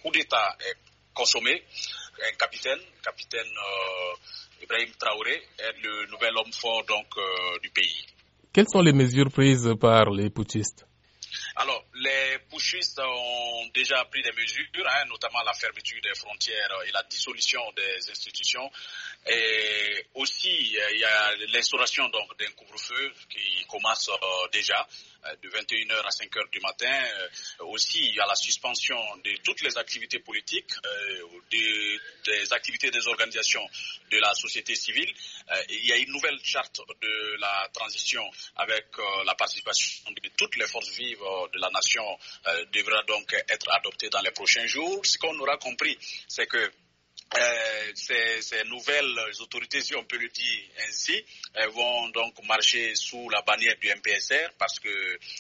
coup d'État est consommé, un capitaine Ibrahim Traoré est le nouvel homme fort du pays. Quelles sont les mesures prises par les putschistes? Alors, les putschistes ont déjà pris des mesures, notamment la fermeture des frontières et la dissolution des institutions. Et aussi, il y a l'instauration d'un couvre-feu qui commence déjà de 21h à 5h du matin. Aussi, il y a la suspension de toutes les activités politiques, des activités des organisations de la société civile. Il y a une nouvelle charte de la transition avec la participation de toutes les forces vives de la nation devra donc être adoptée dans les prochains jours. Ce qu'on aura compris, c'est que ces nouvelles autorités, si on peut le dire ainsi, vont donc marcher sous la bannière du MPSR parce que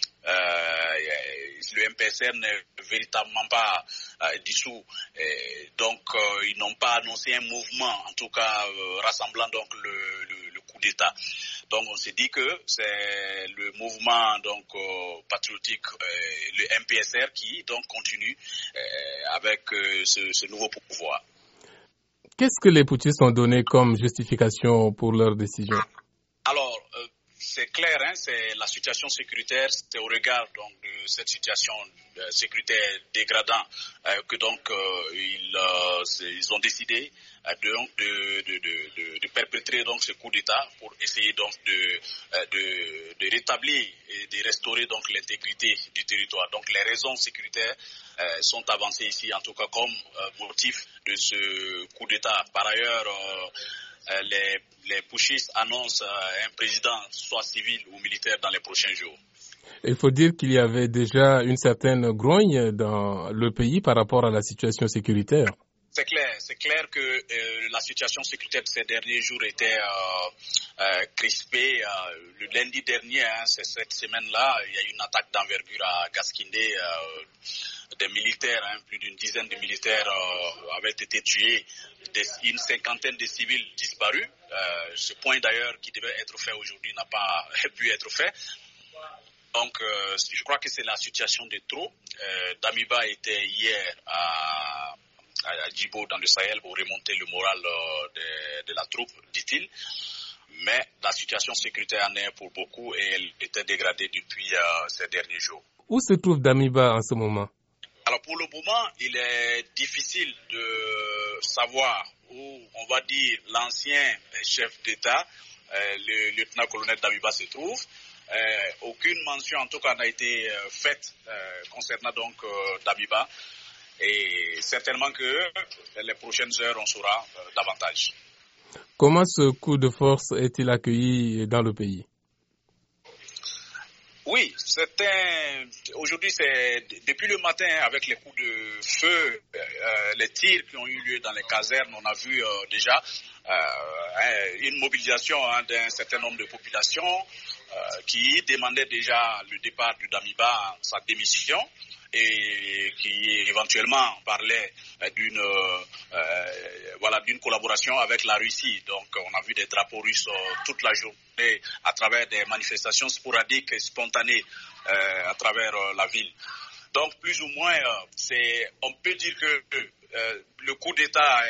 le MPSR n'est véritablement pas dissous. Donc, ils n'ont pas annoncé un mouvement, en tout cas rassemblant donc le coup d'État. Donc, on s'est dit que c'est le mouvement donc patriotique, le MPSR, qui donc continue avec ce nouveau pouvoir. Qu'est-ce que les putschistes ont donné comme justification pour leur décision? Alors, c'est clair, c'est la situation sécuritaire, c'est au regard donc de cette situation sécuritaire dégradante que donc ils ont décidé de perpétrer donc ce coup d'État pour essayer donc de rétablir et de restaurer donc l'intégrité du territoire. Donc les raisons sécuritaires sont avancées ici en tout cas comme motif de ce coup d'État. Par ailleurs, les putschistes annoncent un président soit civil ou militaire dans les prochains jours. Il faut dire qu'il y avait déjà une certaine grogne dans le pays par rapport à la situation sécuritaire. C'est clair que la situation sécuritaire de ces derniers jours était crispée. Le lundi dernier, c'est cette semaine-là, il y a eu une attaque d'envergure à Gaskindé. Des militaires, plus d'une dizaine de militaires avaient été tués, une cinquantaine de civils disparus. Ce point d'ailleurs qui devait être fait aujourd'hui n'a pas pu être fait. Donc je crois que c'est la situation de trop. Damiba était hier à Djibo dans le Sahel pour remonter le moral de la troupe, dit-il. Mais la situation sécuritaire en est pour beaucoup et elle était dégradée depuis ces derniers jours. Où se trouve Damiba en ce moment? Alors pour le moment, il est difficile de savoir où, on va dire, l'ancien chef d'État, le lieutenant-colonel Damiba, se trouve. Aucune mention en tout cas n'a été faite concernant donc Damiba. Et certainement que les prochaines heures, on saura davantage. Comment ce coup de force est-il accueilli dans le pays? Oui, aujourd'hui, c'est depuis le matin avec les coups de feu, les tirs qui ont eu lieu dans les casernes, on a vu déjà une mobilisation d'un certain nombre de populations qui demandaient déjà le départ de Damiba, sa démission, et qui éventuellement parlait d'une collaboration avec la Russie. Donc on a vu des drapeaux russes toute la journée à travers des manifestations sporadiques et spontanées à travers la ville. Donc plus ou moins, on peut dire que le coup d'État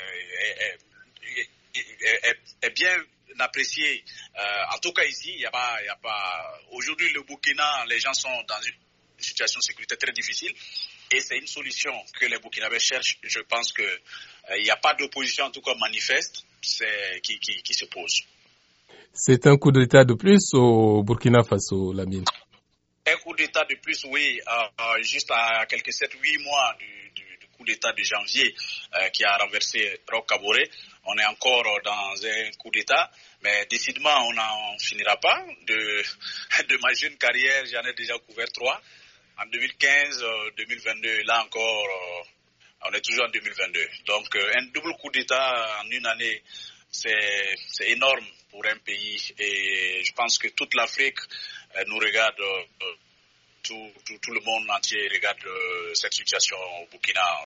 est bien apprécié. En tout cas ici, il y a pas. Aujourd'hui, le Burkina, les gens sont dans une situation sécuritaire très difficile et c'est une solution que les Burkinabés cherchent. Je pense que il n'y a pas d'opposition en tout cas manifeste qui se pose. C'est un coup d'État de plus au Burkina Faso, Lamine? Un coup d'État de plus, oui, juste à quelques 7-8 mois du coup d'État de janvier qui a renversé Roch Kaboré. On est encore dans un coup d'État, mais décidément, on n'en finira pas. De ma jeune carrière, j'en ai déjà couvert 3. En 2015, 2022, là encore, on est toujours en 2022. Donc, un double coup d'État en une année, c'est énorme pour un pays. Et je pense que toute l'Afrique nous regarde, tout le monde entier regarde cette situation au Burkina.